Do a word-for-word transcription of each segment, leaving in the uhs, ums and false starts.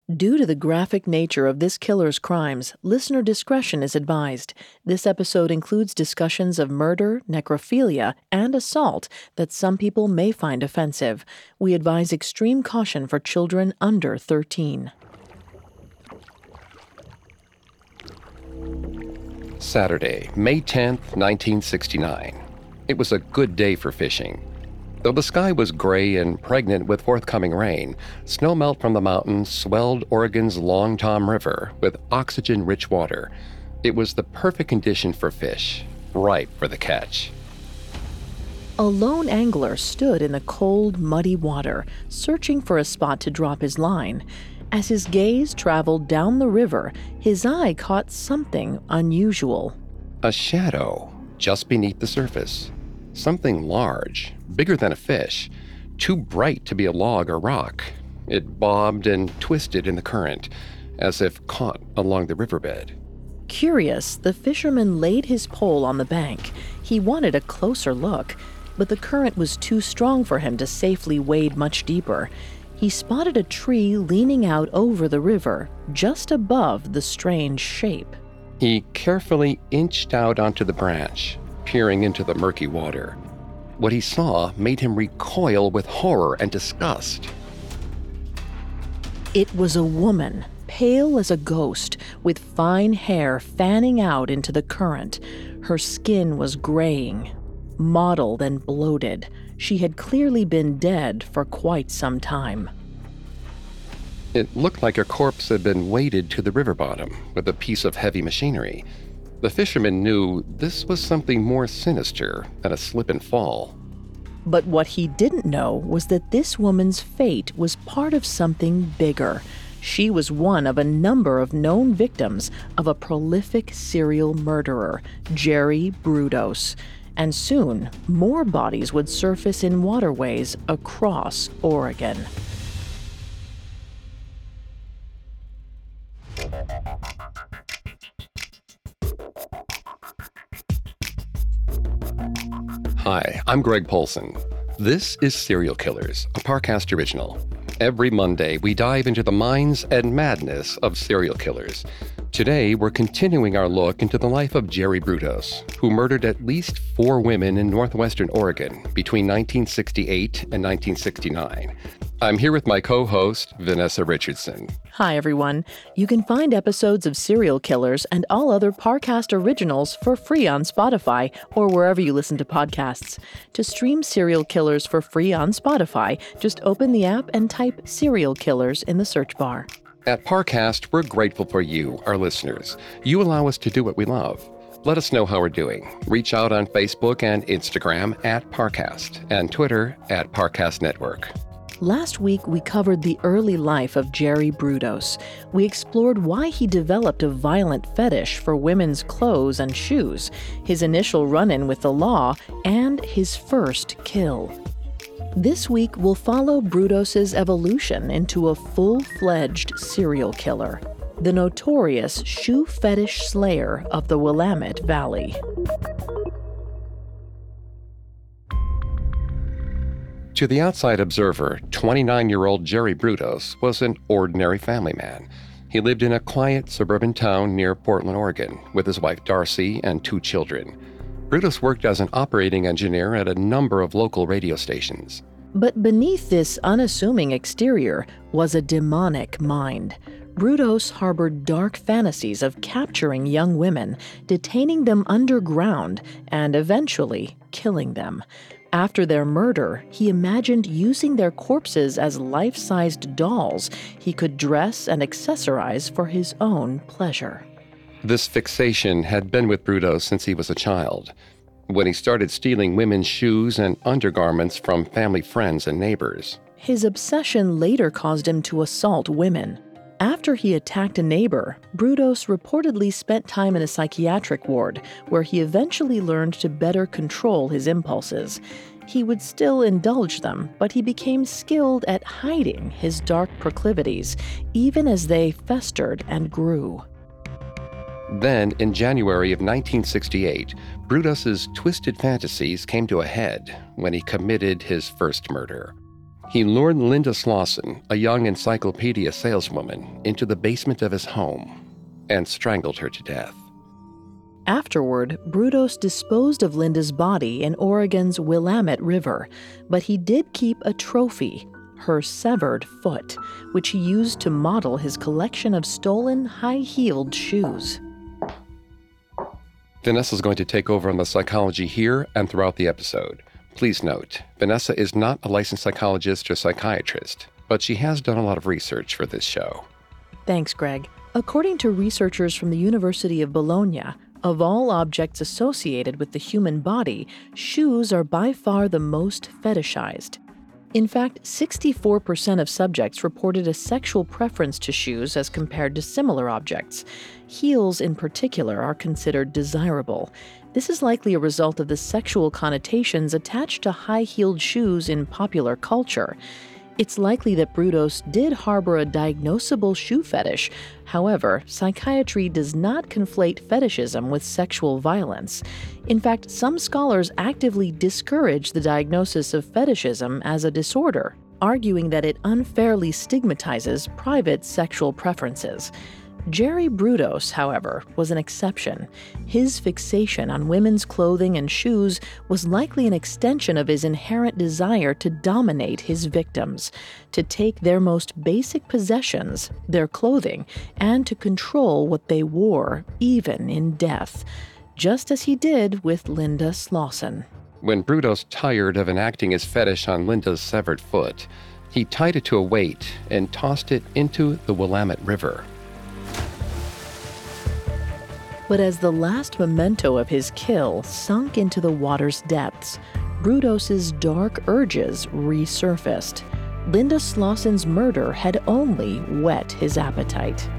Due to the graphic nature of this killer's crimes, listener discretion is advised. This episode includes discussions of murder, necrophilia, and assault that some people may find offensive. We advise extreme caution for children under thirteen. Saturday, May tenth, nineteen sixty-nine. It was a good day for fishing. Though the sky was gray and pregnant with forthcoming rain, snowmelt from the mountains swelled Oregon's Long Tom River with oxygen-rich water. It was the perfect condition for fish, ripe for the catch. A lone angler stood in the cold, muddy water, searching for a spot to drop his line. As his gaze traveled down the river, his eye caught something unusual. A shadow just beneath the surface. Something large, bigger than a fish, too bright to be a log or rock. It bobbed and twisted in the current, as if caught along the riverbed. Curious, the fisherman laid his pole on the bank. He wanted a closer look, but the current was too strong for him to safely wade much deeper. He spotted a tree leaning out over the river, just above the strange shape. He carefully inched out onto the branch, peering into the murky water. What he saw made him recoil with horror and disgust. It was a woman, pale as a ghost, with fine hair fanning out into the current. Her skin was graying, mottled and bloated. She had clearly been dead for quite some time. It looked like her corpse had been weighted to the river bottom with a piece of heavy machinery. The fisherman knew this was something more sinister than a slip and fall. But what he didn't know was that this woman's fate was part of something bigger. She was one of a number of known victims of a prolific serial murderer, Jerry Brudos. And soon, more bodies would surface in waterways across Oregon. Hi, I'm Greg Polson. This is Serial Killers, a Parcast original. Every Monday, we dive into the minds and madness of serial killers. Today, we're continuing our look into the life of Jerry Brudos, who murdered at least four women in northwestern Oregon between nineteen sixty-eight and nineteen sixty-nine. I'm here with my co-host, Vanessa Richardson. Hi, everyone. You can find episodes of Serial Killers and all other Parcast originals for free on Spotify or wherever you listen to podcasts. To stream Serial Killers for free on Spotify, just open the app and type Serial Killers in the search bar. At Parcast, we're grateful for you, our listeners. You allow us to do what we love. Let us know how we're doing. Reach out on Facebook and Instagram at Parcast and Twitter at Parcast Network. Last week, we covered the early life of Jerry Brudos. We explored why he developed a violent fetish for women's clothes and shoes, his initial run-in with the law, and his first kill. This week, we'll follow Brudos' evolution into a full-fledged serial killer, the notorious shoe fetish slayer of the Willamette Valley. To the outside observer, twenty-nine-year-old Jerry Brudos was an ordinary family man. He lived in a quiet suburban town near Portland, Oregon, with his wife Darcy and two children. Brudos worked as an operating engineer at a number of local radio stations. But beneath this unassuming exterior was a demonic mind. Brudos harbored dark fantasies of capturing young women, detaining them underground, and eventually killing them. After their murder, he imagined using their corpses as life-sized dolls he could dress and accessorize for his own pleasure. This fixation had been with Brudos since he was a child, when he started stealing women's shoes and undergarments from family friends and neighbors. His obsession later caused him to assault women. After he attacked a neighbor, Brudos reportedly spent time in a psychiatric ward, where he eventually learned to better control his impulses. He would still indulge them, but he became skilled at hiding his dark proclivities, even as they festered and grew. Then, in January of nineteen sixty-eight, Brudos' twisted fantasies came to a head when he committed his first murder. He lured Linda Slauson, a young encyclopedia saleswoman, into the basement of his home and strangled her to death. Afterward, Brudos disposed of Linda's body in Oregon's Willamette River, but he did keep a trophy, her severed foot, which he used to model his collection of stolen high-heeled shoes. Vanessa's going to take over on the psychology here and throughout the episode. Please note, Vanessa is not a licensed psychologist or psychiatrist, but she has done a lot of research for this show. Thanks, Greg. According to researchers from the University of Bologna, of all objects associated with the human body, shoes are by far the most fetishized. In fact, sixty-four percent of subjects reported a sexual preference to shoes as compared to similar objects. Heels, in particular, are considered desirable. This is likely a result of the sexual connotations attached to high-heeled shoes in popular culture. It's likely that Brudos did harbor a diagnosable shoe fetish. However, psychiatry does not conflate fetishism with sexual violence. In fact, some scholars actively discourage the diagnosis of fetishism as a disorder, arguing that it unfairly stigmatizes private sexual preferences. Jerry Brudos, however, was an exception. His fixation on women's clothing and shoes was likely an extension of his inherent desire to dominate his victims, to take their most basic possessions, their clothing, and to control what they wore, even in death, just as he did with Linda Slauson. When Brudos tired of enacting his fetish on Linda's severed foot, he tied it to a weight and tossed it into the Willamette River. But as the last memento of his kill sunk into the water's depths, Brudos's dark urges resurfaced. Linda Slauson's murder had only whet his appetite.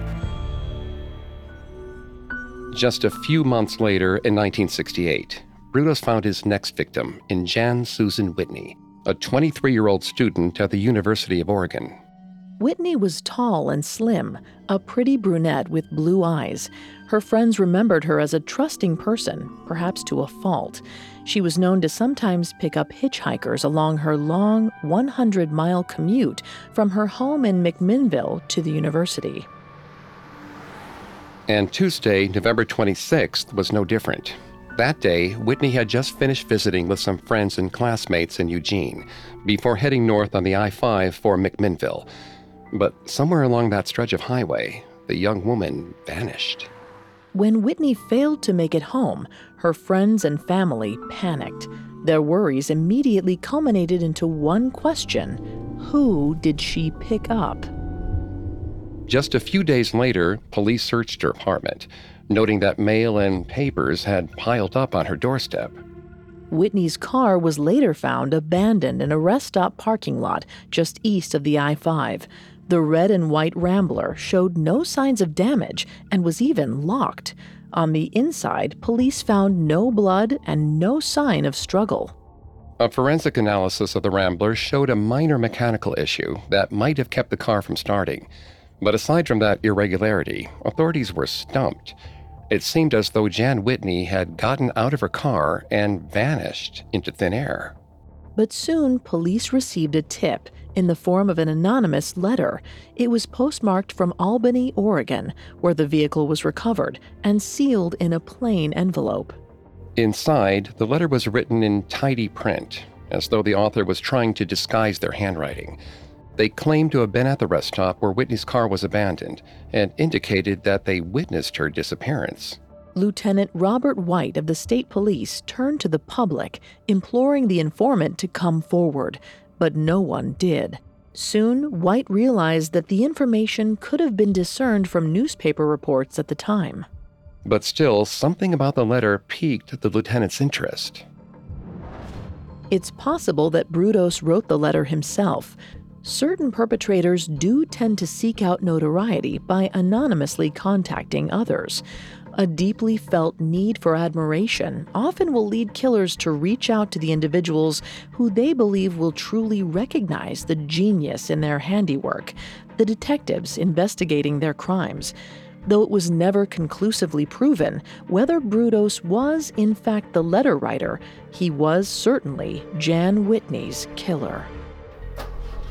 Just a few months later, in nineteen sixty-eight, Brudos found his next victim in Jan Susan Whitney, a twenty-three-year-old student at the University of Oregon. Whitney was tall and slim, a pretty brunette with blue eyes. Her friends remembered her as a trusting person, perhaps to a fault. She was known to sometimes pick up hitchhikers along her long one hundred mile commute from her home in McMinnville to the university. And Tuesday, November twenty-sixth, was no different. That day, Whitney had just finished visiting with some friends and classmates in Eugene before heading north on the I five for McMinnville. But somewhere along that stretch of highway, the young woman vanished. When Whitney failed to make it home, her friends and family panicked. Their worries immediately culminated into one question: who did she pick up? Just a few days later, police searched her apartment, noting that mail and papers had piled up on her doorstep. Whitney's car was later found abandoned in a rest stop parking lot just east of the I five. The red and white Rambler showed no signs of damage and was even locked. On the inside, police found no blood and no sign of struggle. A forensic analysis of the Rambler showed a minor mechanical issue that might have kept the car from starting. But aside from that irregularity, authorities were stumped. It seemed as though Jan Whitney had gotten out of her car and vanished into thin air. But soon, police received a tip in the form of an anonymous letter. It was postmarked from Albany, Oregon, where the vehicle was recovered, and sealed in a plain envelope. Inside, the letter was written in tidy print, as though the author was trying to disguise their handwriting. They claimed to have been at the rest stop where Whitney's car was abandoned, and indicated that they witnessed her disappearance. Lieutenant Robert White of the state police turned to the public, imploring the informant to come forward, but no one did. Soon, White realized that the information could have been discerned from newspaper reports at the time. But still, something about the letter piqued the lieutenant's interest. It's possible that Brudos wrote the letter himself. Certain perpetrators do tend to seek out notoriety by anonymously contacting others. A deeply felt need for admiration often will lead killers to reach out to the individuals who they believe will truly recognize the genius in their handiwork, the detectives investigating their crimes. Though it was never conclusively proven whether Brudos was in fact the letter writer, he was certainly Jan Whitney's killer.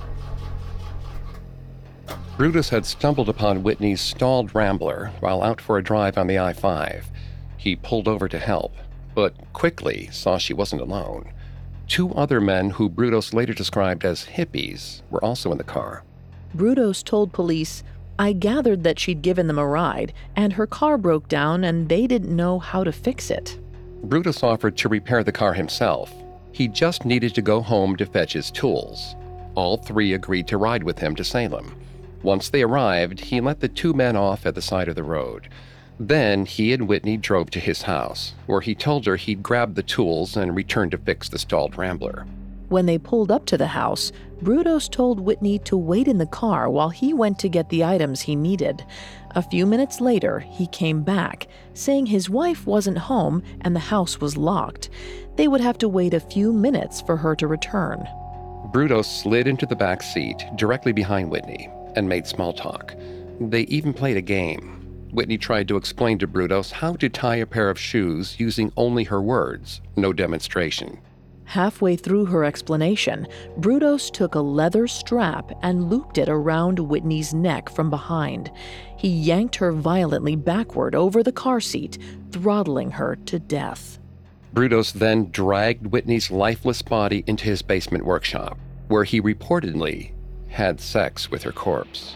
Brutus had stumbled upon Whitney's stalled Rambler while out for a drive on the I five. He pulled over to help, but quickly saw she wasn't alone. Two other men, who Brutus later described as hippies, were also in the car. Brutus told police, "I gathered that she'd given them a ride, and her car broke down and they didn't know how to fix it." Brutus offered to repair the car himself. He just needed to go home to fetch his tools. All three agreed to ride with him to Salem. Once they arrived, he let the two men off at the side of the road. Then he and Whitney drove to his house, where he told her he'd grab the tools and return to fix the stalled Rambler. When they pulled up to the house, Brutus told Whitney to wait in the car while he went to get the items he needed. A few minutes later, he came back, saying his wife wasn't home and the house was locked. They would have to wait a few minutes for her to return. Brutus slid into the back seat directly behind Whitney and made small talk. They even played a game. Whitney tried to explain to Brutus how to tie a pair of shoes using only her words, no demonstration. Halfway through her explanation, Brutus took a leather strap and looped it around Whitney's neck from behind. He yanked her violently backward over the car seat, throttling her to death. Brutus then dragged Whitney's lifeless body into his basement workshop, where he reportedly had sex with her corpse.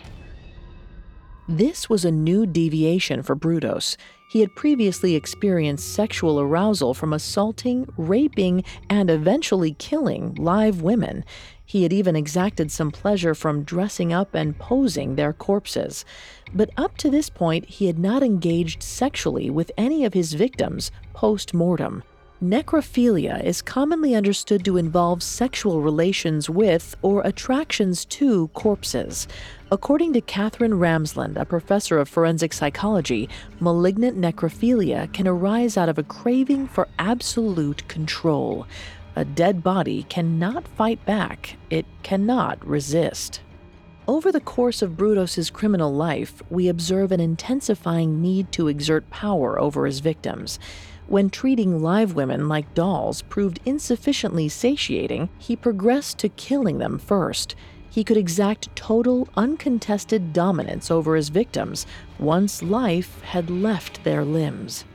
This was a new deviation for Brutus. He had previously experienced sexual arousal from assaulting, raping, and eventually killing live women. He had even exacted some pleasure from dressing up and posing their corpses. But up to this point, he had not engaged sexually with any of his victims post-mortem. Necrophilia is commonly understood to involve sexual relations with or attractions to corpses. According to Catherine Ramsland, a professor of forensic psychology, malignant necrophilia can arise out of a craving for absolute control. A dead body cannot fight back. It cannot resist. Over the course of Brutus's criminal life, we observe an intensifying need to exert power over his victims. When treating live women like dolls proved insufficiently satiating, he progressed to killing them first. He could exact total, uncontested dominance over his victims once life had left their limbs.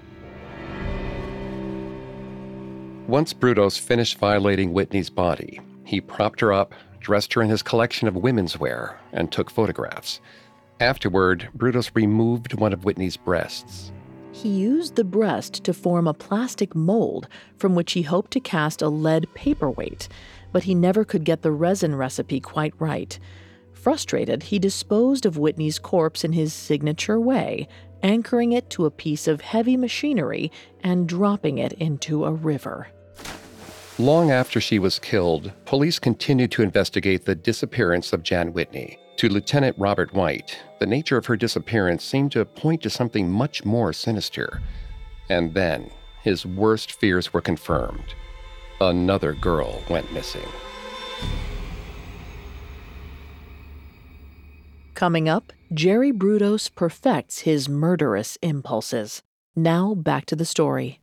Once Brutus finished violating Whitney's body, he propped her up, dressed her in his collection of women's wear, and took photographs. Afterward, Brutus removed one of Whitney's breasts. He used the breast to form a plastic mold from which he hoped to cast a lead paperweight, but he never could get the resin recipe quite right. Frustrated, he disposed of Whitney's corpse in his signature way, anchoring it to a piece of heavy machinery and dropping it into a river. Long after she was killed, police continued to investigate the disappearance of Jan Whitney. To Lieutenant Robert White, the nature of her disappearance seemed to point to something much more sinister. And then, his worst fears were confirmed. Another girl went missing. Coming up, Jerry Brudos perfects his murderous impulses. Now back to the story.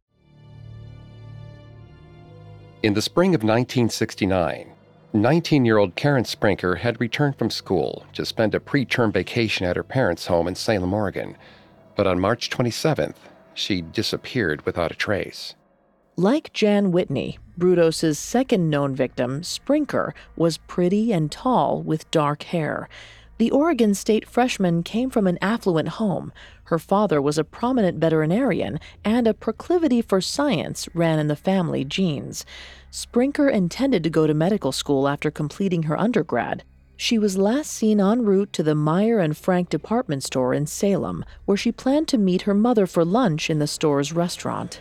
In the spring of nineteen sixty-nine, nineteen-year-old Karen Sprinker had returned from school to spend a preterm vacation at her parents' home in Salem, Oregon. But on March twenty-seventh, she disappeared without a trace. Like Jan Whitney, Brudos's second known victim, Sprinker, was pretty and tall with dark hair. The Oregon State freshman came from an affluent home. Her father was a prominent veterinarian, and a proclivity for science ran in the family genes. Sprinker intended to go to medical school after completing her undergrad. She was last seen en route to the Meyer and Frank department store in Salem, where she planned to meet her mother for lunch in the store's restaurant.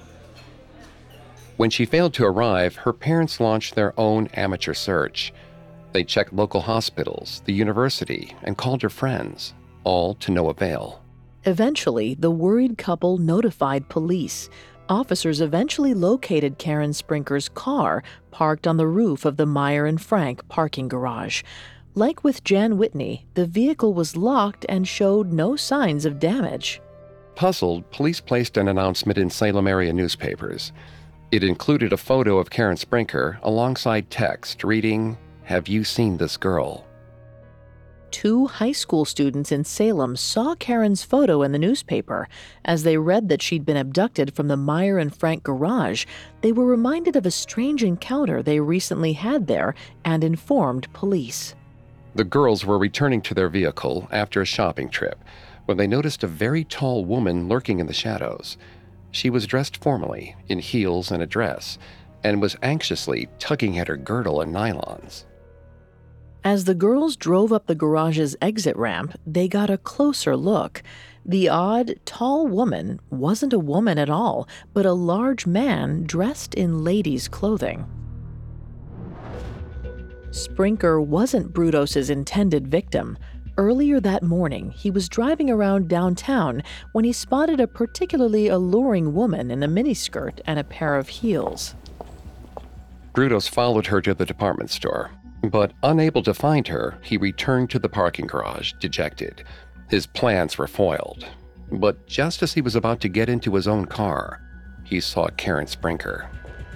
When she failed to arrive, her parents launched their own amateur search. They checked local hospitals, the university, and called her friends, all to no avail. Eventually, the worried couple notified police. Officers eventually located Karen Sprinker's car parked on the roof of the Meyer and Frank parking garage. Like with Jan Whitney, the vehicle was locked and showed no signs of damage. Puzzled, police placed an announcement in Salem area newspapers. It included a photo of Karen Sprinker alongside text reading, "Have you seen this girl?" Two high school students in Salem saw Karen's photo in the newspaper. As they read that she'd been abducted from the Meyer and Frank garage, they were reminded of a strange encounter they recently had there and informed police. The girls were returning to their vehicle after a shopping trip when they noticed a very tall woman lurking in the shadows. She was dressed formally, in heels and a dress, and was anxiously tugging at her girdle and nylons. As the girls drove up the garage's exit ramp, they got a closer look. The odd, tall woman wasn't a woman at all, but a large man dressed in ladies' clothing. Sprinker wasn't Brudos's intended victim. Earlier that morning, he was driving around downtown when he spotted a particularly alluring woman in a miniskirt and a pair of heels. Brudos followed her to the department store, but unable to find her, he returned to the parking garage, dejected. His plans were foiled. But just as he was about to get into his own car, he saw Karen Sprinker.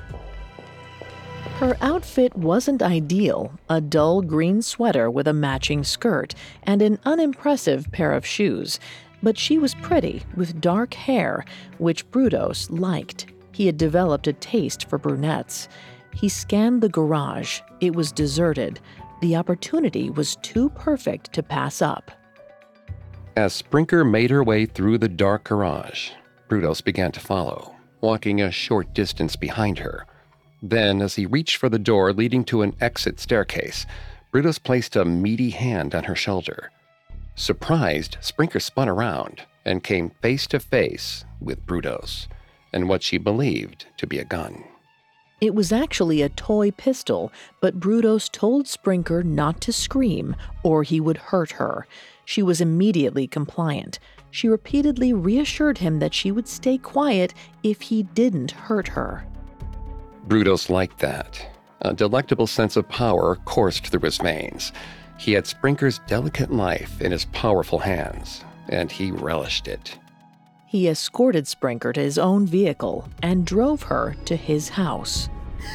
Her outfit wasn't ideal, a dull green sweater with a matching skirt and an unimpressive pair of shoes. But she was pretty, with dark hair, which Brudos liked. He had developed a taste for brunettes. He scanned the garage. It was deserted. The opportunity was too perfect to pass up. As Sprinker made her way through the dark garage, Brudos began to follow, walking a short distance behind her. Then, as he reached for the door leading to an exit staircase, Brudos placed a meaty hand on her shoulder. Surprised, Sprinker spun around and came face to face with Brudos and what she believed to be a gun. It was actually a toy pistol, but Brudos told Sprinker not to scream or he would hurt her. She was immediately compliant. She repeatedly reassured him that she would stay quiet if he didn't hurt her. Brudos liked that. A delectable sense of power coursed through his veins. He had Sprinker's delicate life in his powerful hands, and he relished it. He escorted Sprinker to his own vehicle and drove her to his house.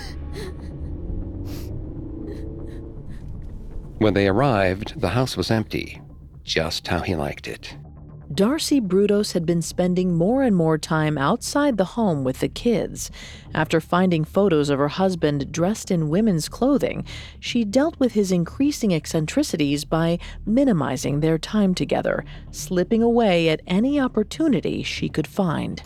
When they arrived, the house was empty, just how he liked it. Darcy Brudos had been spending more and more time outside the home with the kids. After finding photos of her husband dressed in women's clothing, she dealt with his increasing eccentricities by minimizing their time together, slipping away at any opportunity she could find.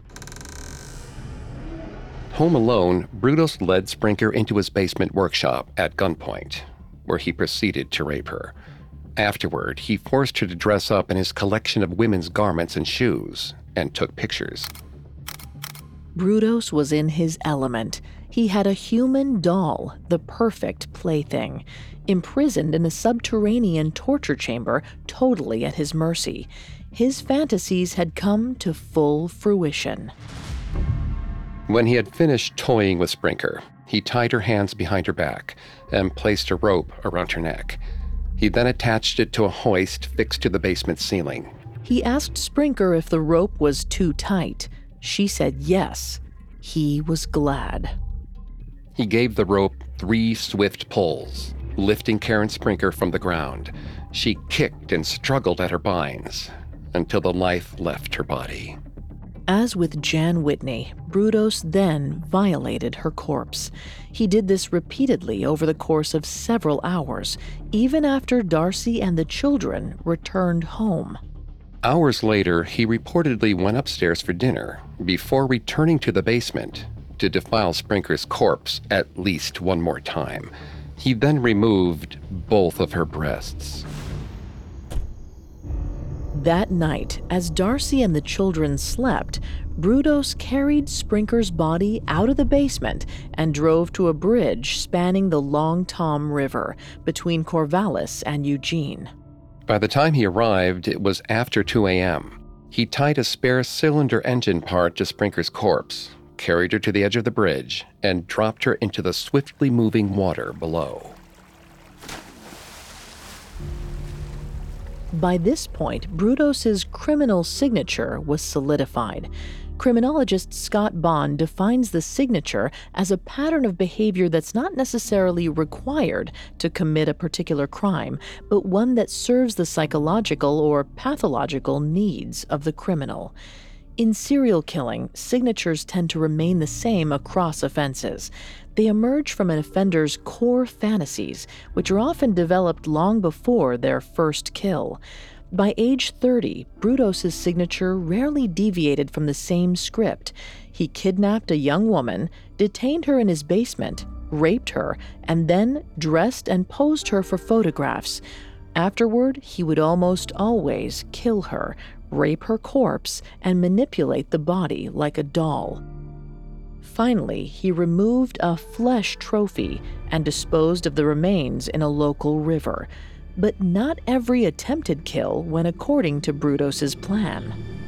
Home alone, Brudos led Sprinker into his basement workshop at gunpoint, where he proceeded to rape her. Afterward, he forced her to dress up in his collection of women's garments and shoes and took pictures. Brudos was in his element. He had a human doll, the perfect plaything, imprisoned in a subterranean torture chamber totally at his mercy. His fantasies had come to full fruition. When he had finished toying with Sprinker, he tied her hands behind her back and placed a rope around her neck. He then attached it to a hoist fixed to the basement ceiling. He asked Sprinker if the rope was too tight. She said yes. He was glad. He gave the rope three swift pulls, lifting Karen Sprinker from the ground. She kicked and struggled at her binds until the life left her body. As with Jan Whitney, Brudos then violated her corpse. He did this repeatedly over the course of several hours, even after Darcy and the children returned home. Hours later, he reportedly went upstairs for dinner before returning to the basement to defile Sprinker's corpse at least one more time. He then removed both of her breasts. That night, as Darcy and the children slept, Brudos carried Sprinker's body out of the basement and drove to a bridge spanning the Long Tom River between Corvallis and Eugene. By the time he arrived, it was after two a.m. He tied a spare cylinder engine part to Sprinker's corpse, carried her to the edge of the bridge, and dropped her into the swiftly moving water below. By this point, Brudos's criminal signature was solidified. Criminologist Scott Bond defines the signature as a pattern of behavior that's not necessarily required to commit a particular crime, but one that serves the psychological or pathological needs of the criminal. In serial killing, signatures tend to remain the same across offenses. They emerge from an offender's core fantasies, which are often developed long before their first kill. By age thirty, Brudos' signature rarely deviated from the same script. He kidnapped a young woman, detained her in his basement, raped her, and then dressed and posed her for photographs. Afterward, he would almost always kill her, rape her corpse, and manipulate the body like a doll. Finally, he removed a flesh trophy and disposed of the remains in a local river. But not every attempted kill went according to Brudos' plan.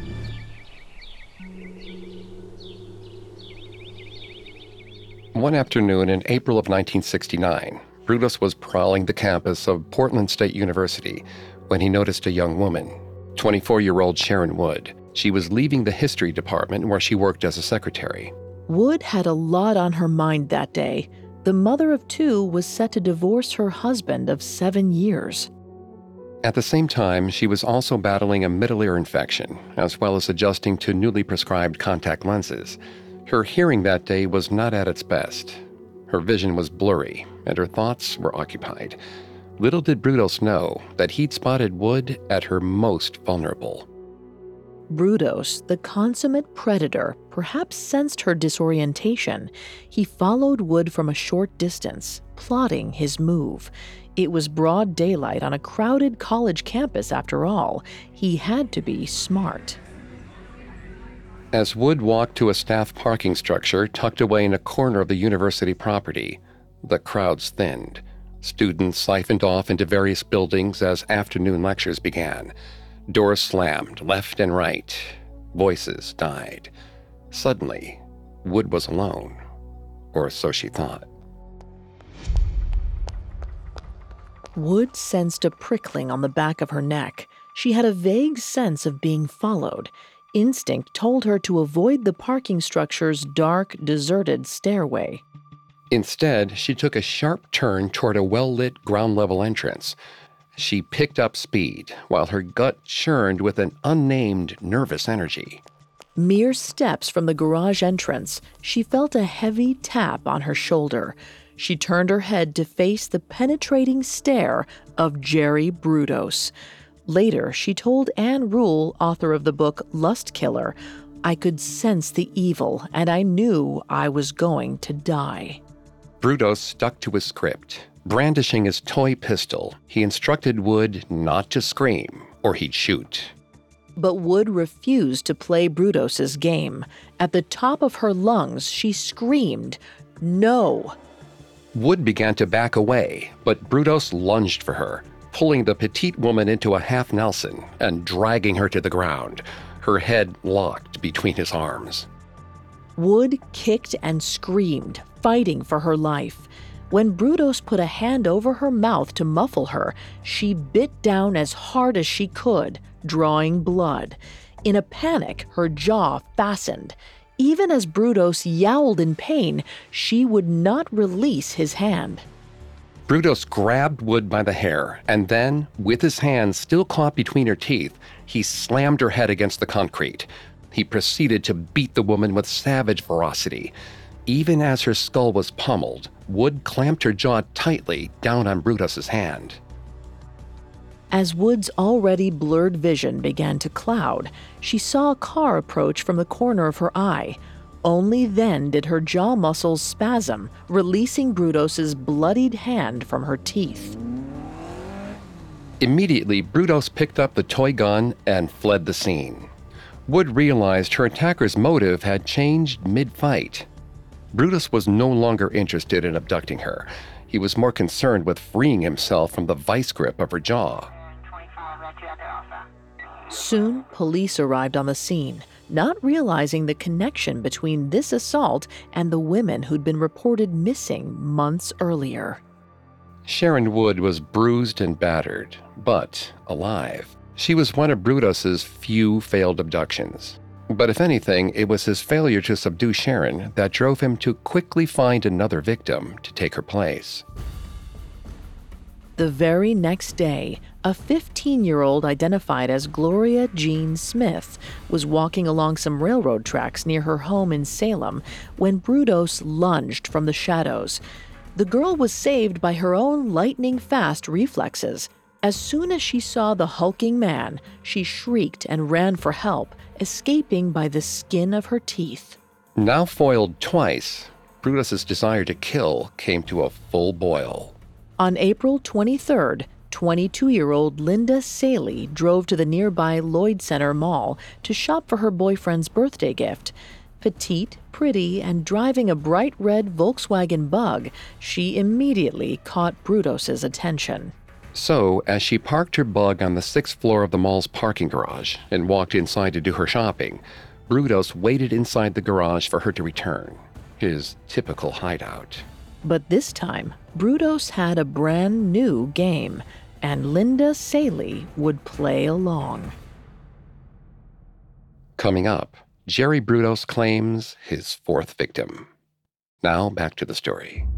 One afternoon in April of nineteen sixty-nine, Brudos was prowling the campus of Portland State University when he noticed a young woman, twenty-four-year-old Sharon Wood. She was leaving the history department where she worked as a secretary. Wood had a lot on her mind that day. The mother of two was set to divorce her husband of seven years. At the same time, she was also battling a middle ear infection, as well as adjusting to newly prescribed contact lenses. Her hearing that day was not at its best. Her vision was blurry, and her thoughts were occupied. Little did Brudos know that he'd spotted Wood at her most vulnerable. Brudos, the consummate predator, perhaps sensed her disorientation. He followed Wood from a short distance, plotting his move. It was broad daylight on a crowded college campus after all. He had to be smart. As Wood walked to a staff parking structure tucked away in a corner of the university property, the crowds thinned. Students siphoned off into various buildings as afternoon lectures began. Doors slammed left and right. Voices died. Suddenly, Wood was alone, or so she thought. Wood sensed a prickling on the back of her neck. She had a vague sense of being followed. Instinct told her to avoid the parking structure's dark, deserted stairway. Instead, she took a sharp turn toward a well-lit ground-level entrance. She picked up speed, while her gut churned with an unnamed nervous energy. Mere steps from the garage entrance, she felt a heavy tap on her shoulder. She turned her head to face the penetrating stare of Jerry Brudos. Later, she told Ann Rule, author of the book Lust Killer, "I could sense the evil, and I knew I was going to die." Brudos stuck to his script. Brandishing his toy pistol, he instructed Wood not to scream, or he'd shoot. But Wood refused to play Brudos' game. At the top of her lungs, she screamed, "No!" Wood began to back away, but Brudos lunged for her, pulling the petite woman into a half Nelson and dragging her to the ground, her head locked between his arms. Wood kicked and screamed, fighting for her life. When Brudos put a hand over her mouth to muffle her, she bit down as hard as she could, drawing blood. In a panic, her jaw fastened. Even as Brudos yowled in pain, she would not release his hand. Brudos grabbed Wood by the hair, and then, with his hands still caught between her teeth, he slammed her head against the concrete. He proceeded to beat the woman with savage ferocity. Even as her skull was pummeled, Wood clamped her jaw tightly down on Brudos' hand. As Wood's already blurred vision began to cloud, she saw a car approach from the corner of her eye. Only then did her jaw muscles spasm, releasing Brudos' bloodied hand from her teeth. Immediately, Brudos picked up the toy gun and fled the scene. Wood realized her attacker's motive had changed mid-fight. Brudos was no longer interested in abducting her. He was more concerned with freeing himself from the vice grip of her jaw. Soon, police arrived on the scene, not realizing the connection between this assault and the women who'd been reported missing months earlier. Sharon Wood was bruised and battered, but alive. She was one of Brudos' few failed abductions. But if anything, it was his failure to subdue Sharon that drove him to quickly find another victim to take her place. The very next day, a fifteen-year-old identified as Gloria Jean Smith was walking along some railroad tracks near her home in Salem when Brudos lunged from the shadows. The girl was saved by her own lightning-fast reflexes. As soon as she saw the hulking man, she shrieked and ran for help, escaping by the skin of her teeth. Now foiled twice, Brudos' desire to kill came to a full boil. On April twenty-third, twenty-two-year-old Linda Saley drove to the nearby Lloyd Center Mall to shop for her boyfriend's birthday gift. Petite, pretty, and driving a bright red Volkswagen Bug, she immediately caught Brudos' attention. So, as she parked her Bug on the sixth floor of the mall's parking garage and walked inside to do her shopping, Brudos waited inside the garage for her to return, his typical hideout. But this time, Brudos had a brand new game, and Linda Saley would play along. Coming up, Jerry Brudos claims his fourth victim. Now back to the story.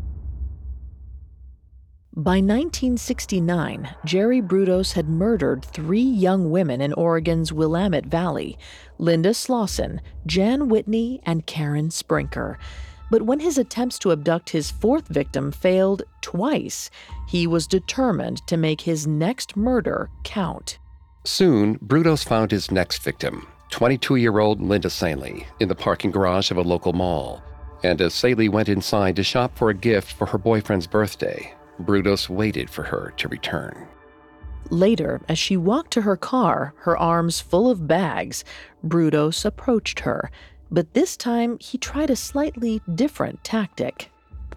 By nineteen sixty-nine, Jerry Brudos had murdered three young women in Oregon's Willamette Valley, Linda Slauson, Jan Whitney, and Karen Sprinker. But when his attempts to abduct his fourth victim failed twice, he was determined to make his next murder count. Soon, Brudos found his next victim, twenty-two-year-old Linda Saley, in the parking garage of a local mall. And as Saley went inside to shop for a gift for her boyfriend's birthday, Brudos waited for her to return. Later, as she walked to her car, her arms full of bags, Brudos approached her. But this time, he tried a slightly different tactic.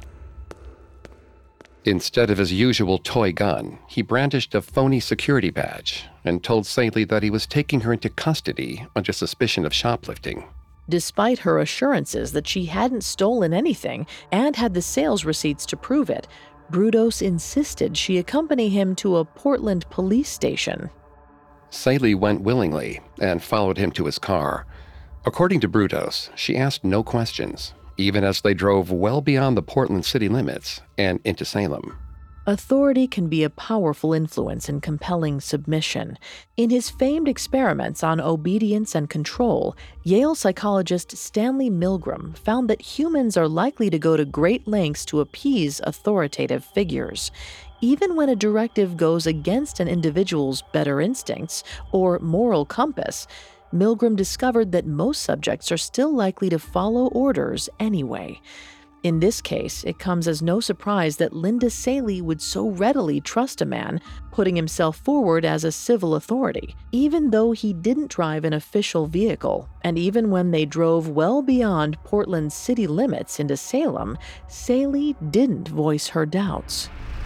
Instead of his usual toy gun, he brandished a phony security badge and told Saley that he was taking her into custody under suspicion of shoplifting. Despite her assurances that she hadn't stolen anything and had the sales receipts to prove it, Brudos insisted she accompany him to a Portland police station. Saley went willingly and followed him to his car. According to Brudos, she asked no questions, even as they drove well beyond the Portland city limits and into Salem. Authority can be a powerful influence in compelling submission. In his famed experiments on obedience and control, Yale psychologist Stanley Milgram found that humans are likely to go to great lengths to appease authoritative figures. Even when a directive goes against an individual's better instincts or moral compass, Milgram discovered that most subjects are still likely to follow orders anyway. In this case, it comes as no surprise that Linda Saley would so readily trust a man putting himself forward as a civil authority, even though he didn't drive an official vehicle. And even when they drove well beyond Portland's city limits into Salem, Saley didn't voice her doubts.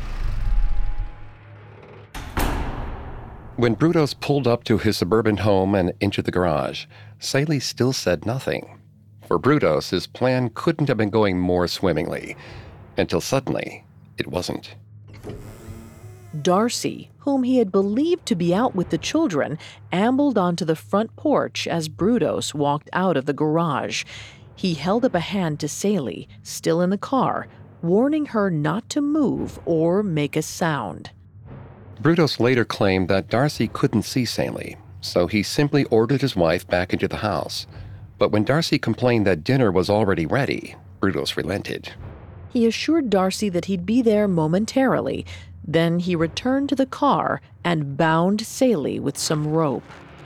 When Brudos pulled up to his suburban home and into the garage, Saley still said nothing. For Brudos, his plan couldn't have been going more swimmingly, until suddenly, it wasn't. Darcy, whom he had believed to be out with the children, ambled onto the front porch as Brudos walked out of the garage. He held up a hand to Saley, still in the car, warning her not to move or make a sound. Brudos later claimed that Darcy couldn't see Saley, so he simply ordered his wife back into the house. But when Darcy complained that dinner was already ready, Brudos relented. He assured Darcy that he'd be there momentarily. Then he returned to the car and bound Saley with some rope.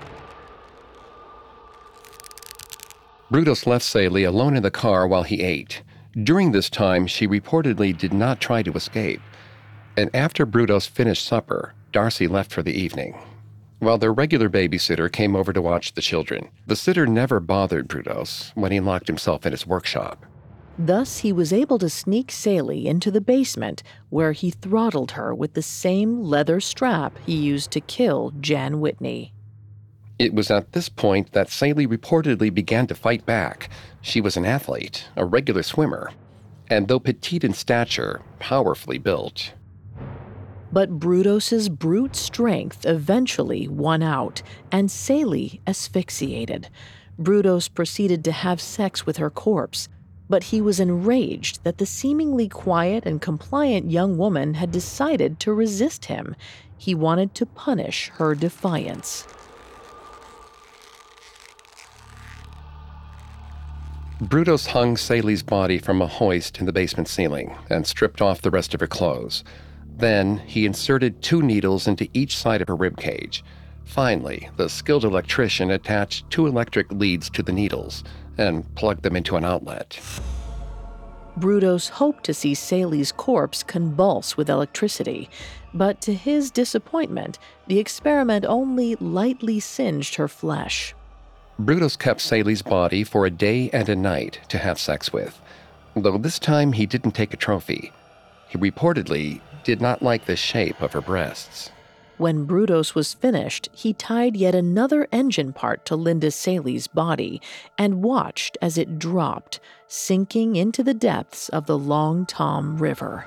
Brudos left Saley alone in the car while he ate. During this time, she reportedly did not try to escape. And after Brudos finished supper, Darcy left for the evening. While their regular babysitter came over to watch the children, the sitter never bothered Brudos when he locked himself in his workshop. Thus, he was able to sneak Saley into the basement, where he throttled her with the same leather strap he used to kill Jan Whitney. It was at this point that Saley reportedly began to fight back. She was an athlete, a regular swimmer, and though petite in stature, powerfully built. But Brudos' brute strength eventually won out, and Saley asphyxiated. Brudos proceeded to have sex with her corpse, but he was enraged that the seemingly quiet and compliant young woman had decided to resist him. He wanted to punish her defiance. Brudos hung Saley's body from a hoist in the basement ceiling and stripped off the rest of her clothes. Then he inserted two needles into each side of her ribcage. Finally, the skilled electrician attached two electric leads to the needles and plugged them into an outlet. Brudos hoped to see Saley's corpse convulse with electricity, but to his disappointment, the experiment only lightly singed her flesh. Brudos kept Saley's body for a day and a night to have sex with, though this time he didn't take a trophy. He reportedly did not like the shape of her breasts. When Brudos was finished, he tied yet another engine part to Linda Saley's body and watched as it dropped, sinking into the depths of the Long Tom River.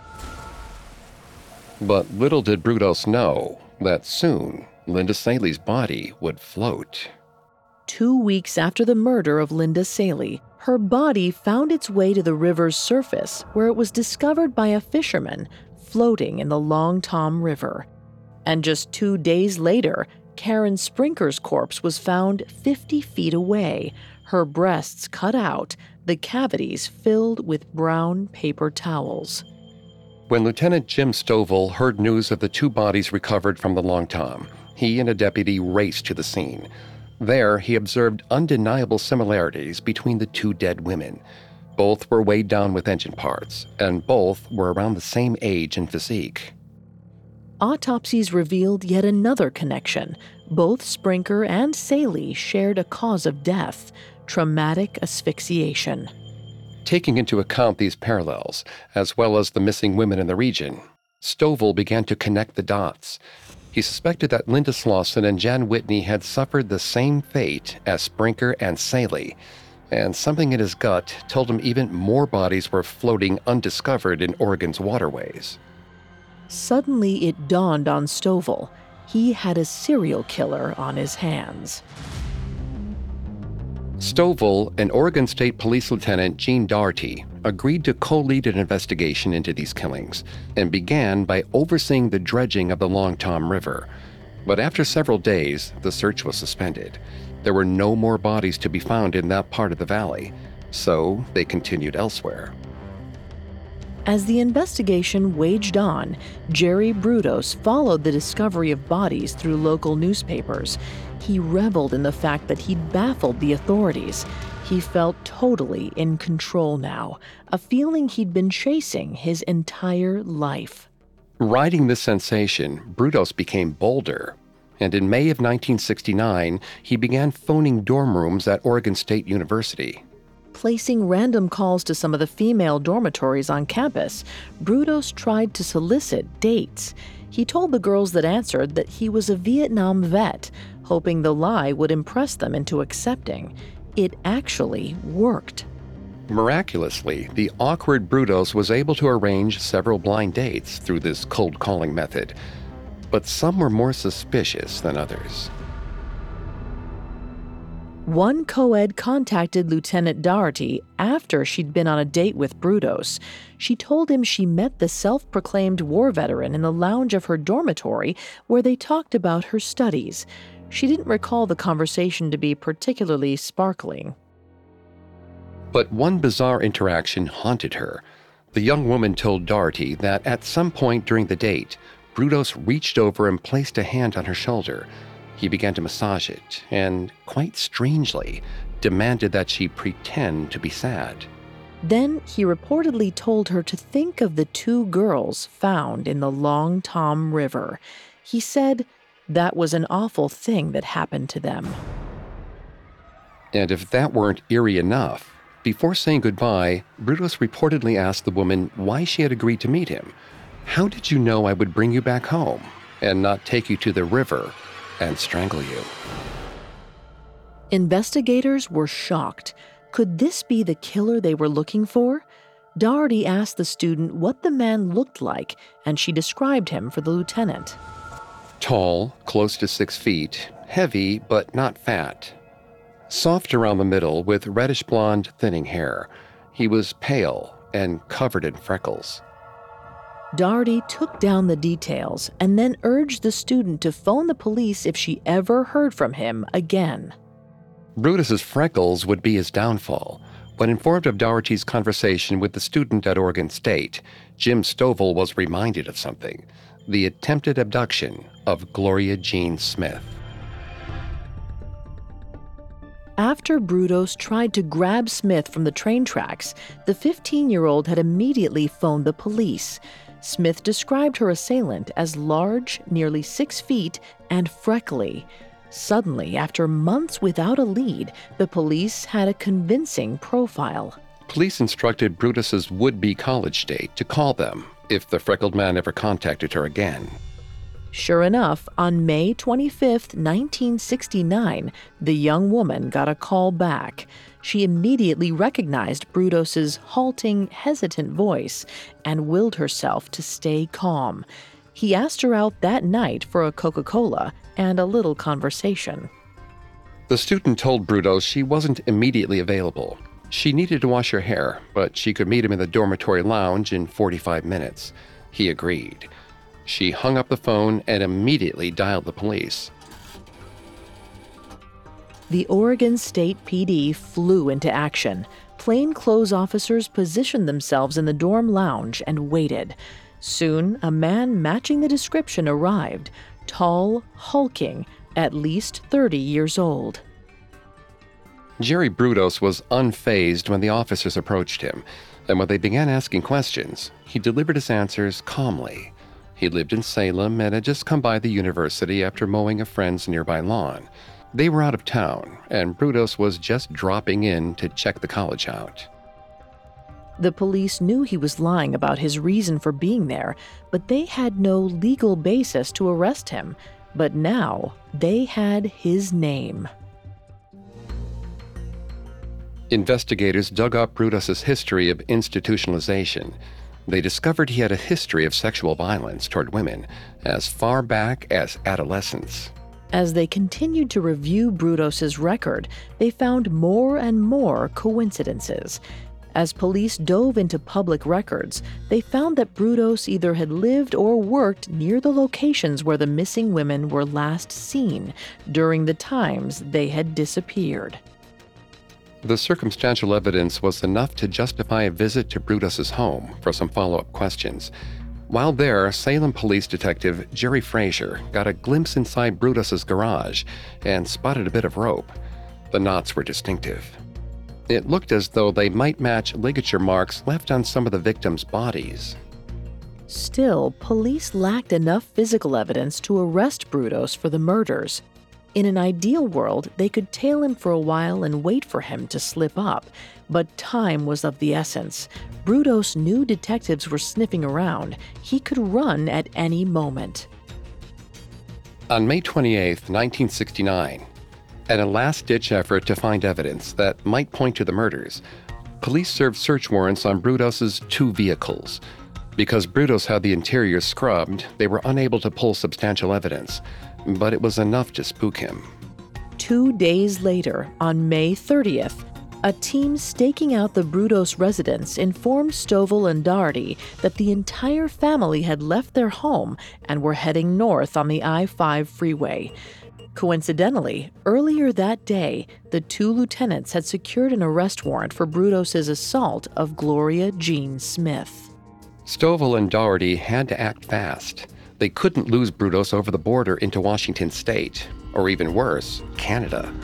But little did Brudos know that soon Linda Saley's body would float. Two weeks after the murder of Linda Saley, her body found its way to the river's surface, where it was discovered by a fisherman floating in the Long Tom River. And just two days later, Karen Sprinker's corpse was found fifty feet away, her breasts cut out, the cavities filled with brown paper towels. When Lieutenant Jim Stovall heard news of the two bodies recovered from the Long Tom, he and a deputy raced to the scene. There, he observed undeniable similarities between the two dead women. Both were weighed down with engine parts, and both were around the same age and physique. Autopsies revealed yet another connection. Both Sprinker and Saley shared a cause of death, traumatic asphyxiation. Taking into account these parallels, as well as the missing women in the region, Stovall began to connect the dots. He suspected that Linda Slauson and Jan Whitney had suffered the same fate as Sprinker and Saley, and something in his gut told him even more bodies were floating undiscovered in Oregon's waterways. Suddenly it dawned on Stovall. He had a serial killer on his hands. Stovall and Oregon State Police Lieutenant Gene Doherty agreed to co-lead an investigation into these killings and began by overseeing the dredging of the Long Tom River. But after several days, the search was suspended. There were no more bodies to be found in that part of the valley, so they continued elsewhere. As the investigation waged on, Jerry Brudos followed the discovery of bodies through local newspapers. He reveled in the fact that he'd baffled the authorities. He felt totally in control now, a feeling he'd been chasing his entire life. Riding this sensation, Brudos became bolder, and in May of nineteen sixty-nine, he began phoning dorm rooms at Oregon State University. Placing random calls to some of the female dormitories on campus, Brudos tried to solicit dates. He told the girls that answered that he was a Vietnam vet, hoping the lie would impress them into accepting. It actually worked. Miraculously, the awkward Brudos was able to arrange several blind dates through this cold calling method, but some were more suspicious than others. One co-ed contacted Lieutenant Doherty after she'd been on a date with Brudos. She told him she met the self-proclaimed war veteran in the lounge of her dormitory where they talked about her studies. She didn't recall the conversation to be particularly sparkling. But one bizarre interaction haunted her. The young woman told Doherty that at some point during the date, Brudos reached over and placed a hand on her shoulder. He began to massage it and, quite strangely, demanded that she pretend to be sad. Then he reportedly told her to think of the two girls found in the Long Tom River. He said that was an awful thing that happened to them. And if that weren't eerie enough, before saying goodbye, Brudos reportedly asked the woman why she had agreed to meet him. "How did you know I would bring you back home and not take you to the river and strangle you?" Investigators were shocked. Could this be the killer they were looking for? Doherty asked the student what the man looked like, and she described him for the lieutenant. Tall, close to six feet, heavy but not fat. Soft around the middle with reddish-blonde thinning hair. He was pale and covered in freckles. Doherty took down the details and then urged the student to phone the police if she ever heard from him again. Brutus's freckles would be his downfall. When informed of Doherty's conversation with the student at Oregon State, Jim Stovall was reminded of something: the attempted abduction of Gloria Jean Smith. After Brudos tried to grab Smith from the train tracks, the fifteen-year-old had immediately phoned the police. Smith described her assailant as large, nearly six feet, and freckly. Suddenly, after months without a lead, the police had a convincing profile. Police instructed Brutus's would-be college date to call them if the freckled man ever contacted her again. Sure enough, on May twenty-fifth, nineteen sixty-nine, the young woman got a call back. She immediately recognized Brutos's halting, hesitant voice and willed herself to stay calm. He asked her out that night for a Coca-Cola and a little conversation. The student told Brudos she wasn't immediately available. She needed to wash her hair, but she could meet him in the dormitory lounge in forty-five minutes. He agreed. She hung up the phone and immediately dialed the police. The Oregon State P D flew into action. Plainclothes officers positioned themselves in the dorm lounge and waited. Soon, a man matching the description arrived, tall, hulking, at least thirty years old. Jerry Brudos was unfazed when the officers approached him, and when they began asking questions, he delivered his answers calmly. He lived in Salem and had just come by the university after mowing a friend's nearby lawn. They were out of town, and Brudos was just dropping in to check the college out. The police knew he was lying about his reason for being there, but they had no legal basis to arrest him. But now, they had his name. Investigators dug up Brutos's history of institutionalization. They discovered he had a history of sexual violence toward women as far back as adolescence. As they continued to review Brutos's record, they found more and more coincidences. As police dove into public records, they found that Brudos either had lived or worked near the locations where the missing women were last seen during the times they had disappeared. The circumstantial evidence was enough to justify a visit to Brutos's home for some follow-up questions. While there, Salem police detective Jerry Frazier got a glimpse inside Brutos's garage and spotted a bit of rope. The knots were distinctive. It looked as though they might match ligature marks left on some of the victims' bodies. Still, police lacked enough physical evidence to arrest Brudos for the murders. In an ideal world, they could tail him for a while and wait for him to slip up. But time was of the essence. Brudos knew detectives were sniffing around. He could run at any moment. On May twenty-eighth, nineteen sixty-nine, in a last-ditch effort to find evidence that might point to the murders, police served search warrants on Brutos's two vehicles. Because Brudos had the interior scrubbed, they were unable to pull substantial evidence, but it was enough to spook him. Two days later, on May thirtieth, a team staking out the Brudos residence informed Stovall and Doherty that the entire family had left their home and were heading north on the I five freeway. Coincidentally, earlier that day, the two lieutenants had secured an arrest warrant for Brutos's assault of Gloria Jean Smith. Stovall and Doherty had to act fast. They couldn't lose Brudos over the border into Washington State, or even worse, Canada.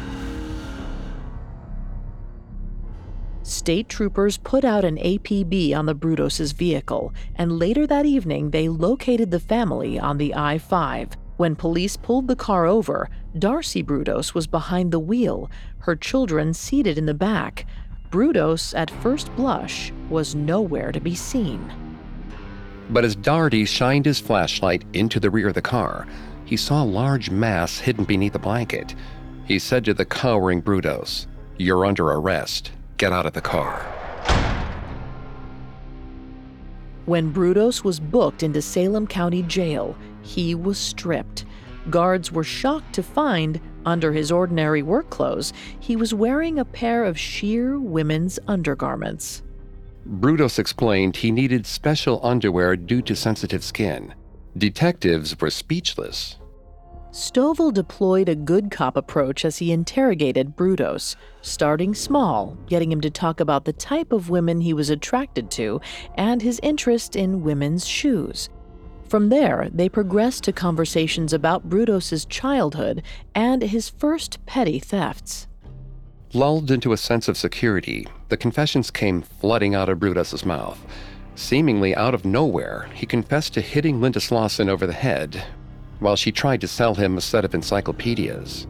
State troopers put out an A P B on the Brutos's vehicle, and later that evening they located the family on the I five. When police pulled the car over, Darcy Brudos was behind the wheel, her children seated in the back. Brudos, at first blush, was nowhere to be seen. But as Doherty shined his flashlight into the rear of the car, he saw a large mass hidden beneath a blanket. He said to the cowering Brudos, "You're under arrest. Get out of the car." When Brudos was booked into Salem County Jail, he was stripped. Guards were shocked to find Under his ordinary work clothes, he was wearing a pair of sheer women's undergarments. Brudos explained he needed special underwear due to sensitive skin. Detectives were speechless. Stovall deployed a good cop approach as he interrogated Brudos, starting small, getting him to talk about the type of women he was attracted to and his interest in women's shoes. From there, they progressed to conversations about Brudos's childhood and his first petty thefts. Lulled into a sense of security, the confessions came flooding out of Brudos's mouth. Seemingly out of nowhere, he confessed to hitting Linda Slauson over the head while she tried to sell him a set of encyclopedias.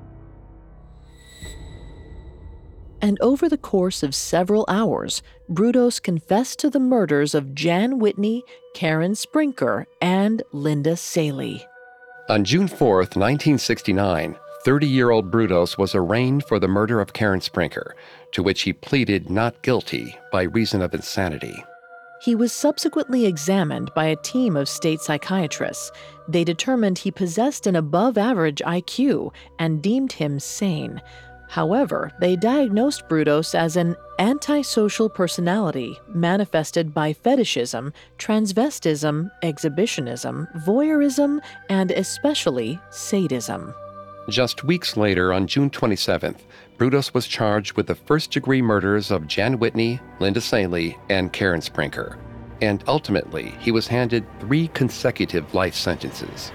And over the course of several hours, Brudos confessed to the murders of Jan Whitney, Karen Sprinker, and Linda Salee. On June fourth, nineteen sixty-nine, thirty-year-old Brudos was arraigned for the murder of Karen Sprinker, to which he pleaded not guilty by reason of insanity. He was subsequently examined by a team of state psychiatrists. They determined he possessed an above-average I Q and deemed him sane. However, they diagnosed Brudos as an antisocial personality manifested by fetishism, transvestism, exhibitionism, voyeurism, and especially sadism. Just weeks later, on June twenty-seventh, Brudos was charged with the first-degree murders of Jan Whitney, Linda Salee, and Karen Sprinker. And ultimately, he was handed three consecutive life sentences.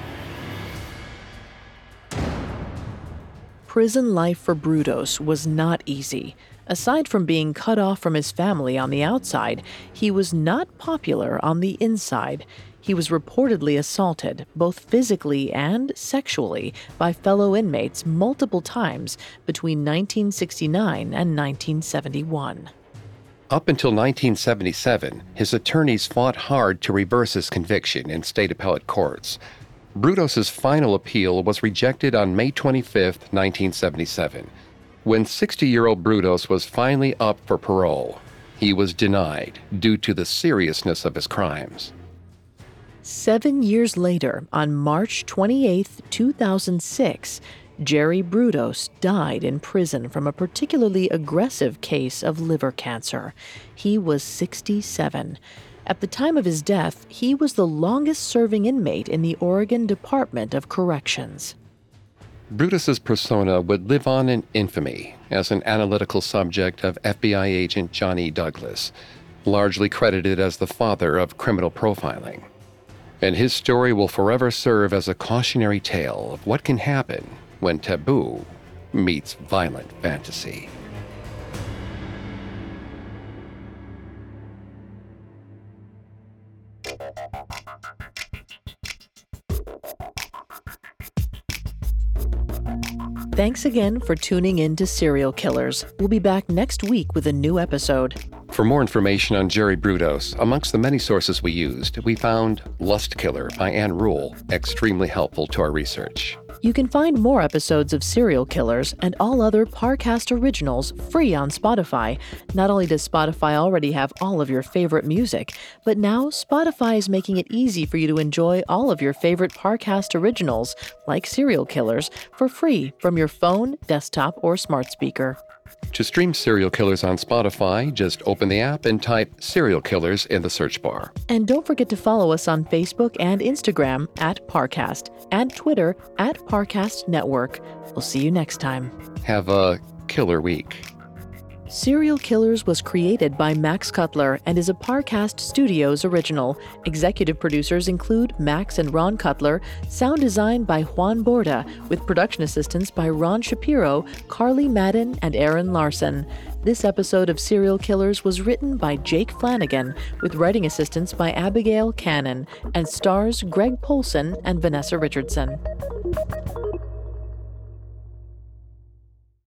Prison life for Brudos was not easy. Aside from being cut off from his family on the outside, he was not popular on the inside. He was reportedly assaulted, both physically and sexually, by fellow inmates multiple times between nineteen sixty-nine and nineteen seventy-one. Up until nineteen seventy-seven, his attorneys fought hard to reverse his conviction in state appellate courts. Brudos's final appeal was rejected on May twenty-fifth, nineteen seventy-seven. When sixty-year-old Brudos was finally up for parole, he was denied due to the seriousness of his crimes. Seven years later, on March twenty-eighth, two thousand six, Jerry Brudos died in prison from a particularly aggressive case of liver cancer. He was sixty-seven. At the time of his death, he was the longest-serving inmate in the Oregon Department of Corrections. Brudos's persona would live on in infamy as an analytical subject of F B I agent Johnny Douglas, largely credited as the father of criminal profiling. And his story will forever serve as a cautionary tale of what can happen when taboo meets violent fantasy. Thanks again for tuning in to Serial Killers. We'll be back next week with a new episode. For more information on Jerry Brudos, amongst the many sources we used, we found Lust Killer by Ann Rule extremely helpful to our research. You can find more episodes of Serial Killers and all other Parcast originals free on Spotify. Not only does Spotify already have all of your favorite music, but now Spotify is making it easy for you to enjoy all of your favorite Parcast originals, like Serial Killers, for free from your phone, desktop, or smart speaker. To stream Serial Killers on Spotify, just open the app and type Serial Killers in the search bar. And don't forget to follow us on Facebook and Instagram at Parcast and Twitter at Parcast Network. We'll see you next time. Have a killer week. Serial Killers was created by Max Cutler and is a Parcast Studios original. Executive producers include Max and Ron Cutler, sound design by Juan Borda, with production assistance by Ron Shapiro, Carly Madden, and Aaron Larson. This episode of Serial Killers was written by Jake Flanagan, with writing assistance by Abigail Cannon, and stars Greg Polson and Vanessa Richardson.